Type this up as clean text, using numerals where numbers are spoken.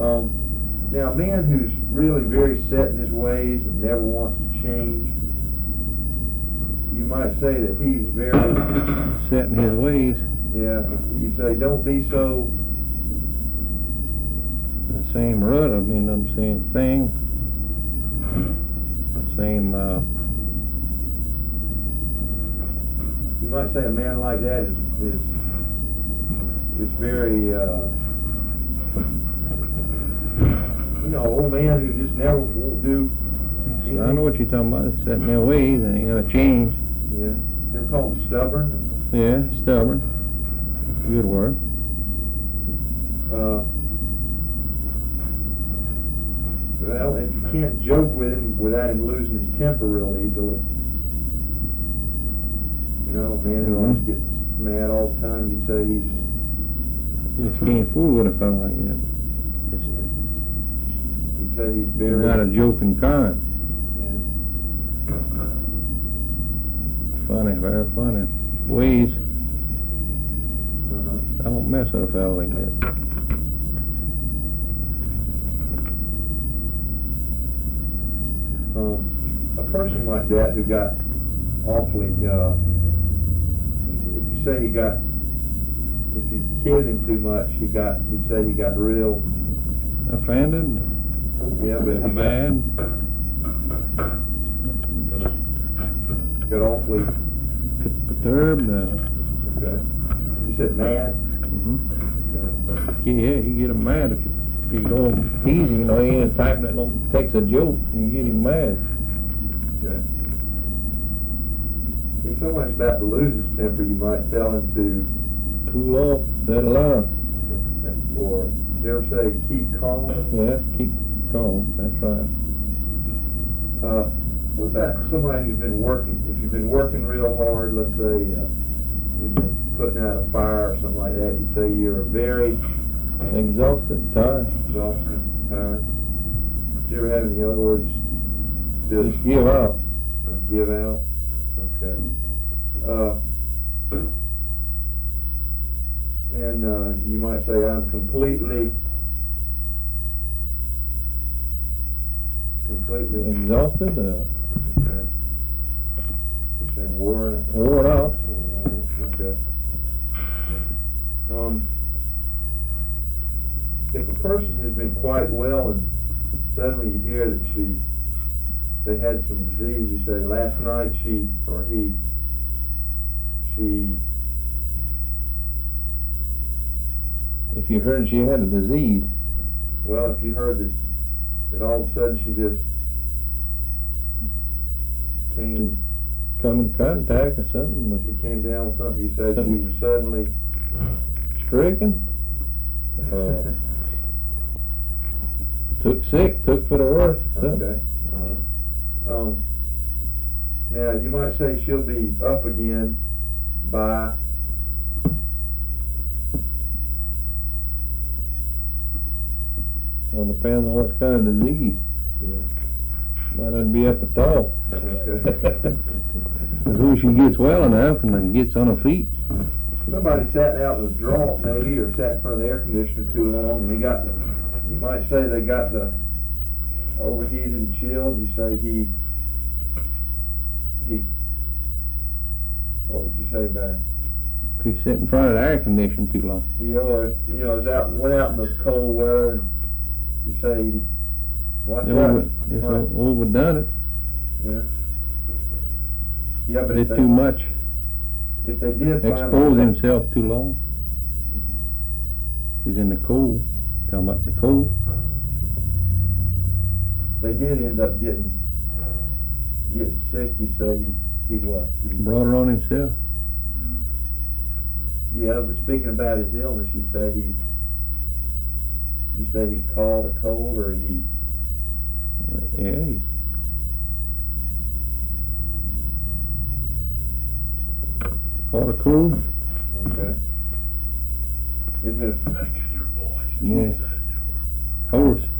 Now, a man who's really very set in his ways and never wants to change, you might say that he's very set in his ways. Yeah, you say don't be so the same rut. I mean, the same thing. Same. You might say a man like that is very old man who just never won't do. I know what you're talking about. It's set in their ways and ain't gonna change. Yeah, they're called stubborn. Yeah, stubborn. Good word. Well, if you can't joke with him without him losing his temper real easily, a man who always gets mad all the time, you'd say you just can't fool with a fellow like that. You'd say he's very not a joking kind. Yeah. Funny, very funny. Ways. I don't mess with a fellow like that. A person like that who got awfully, if you kidded him too much, you'd say he got real offended. Yeah, but mad. Got awfully perturbed. Okay. You said mad. Okay. Yeah, you get him mad if you go easy. He ain't the type that takes a joke. You get him mad. Okay. If someone's about to lose his temper, you might tell him to cool off, settle down. Okay. Or did you ever say keep calm? Yeah, keep calm. That's right. What about somebody who's been working? If you've been working real hard, let's say you've been putting out a fire or something like that, you say you're very exhausted, tired. Exhausted, tired. Did you ever have any other words? Just give out. Give out. Okay. And you might say I'm completely exhausted. Okay. You say worn out. Okay. If a person has been quite well and suddenly you hear that they had some disease, you say last night she if you heard she had a disease. Well, if you heard that all of a sudden she just came come in contact or something. She came down with something, you said she was suddenly stricken. Took for the worst. Okay. Now you might say she'll be up again by well, depends on what kind of disease. Yeah. Might not be up at all. Okay. As soon as she gets well enough and then gets on her feet. Somebody sat out in a drought maybe, or sat in front of the air conditioner too long, and you might say they got the overheated and chilled. You say he what would you say about it? If you sit in front of the air conditioner too long. Yeah, or went out in the cold weather and you say watch out. It's overdone it. Yeah. Yeah, but did too much. If they did expose himself too long. If he's in the cold, talking about the cold. They did end up getting sick. You say he what? He brought it on himself. Yeah, but speaking about his illness, you say he caught a cold, or he. Yeah. Caught a cold. Okay. Is it? Your voice. Yeah. Horse.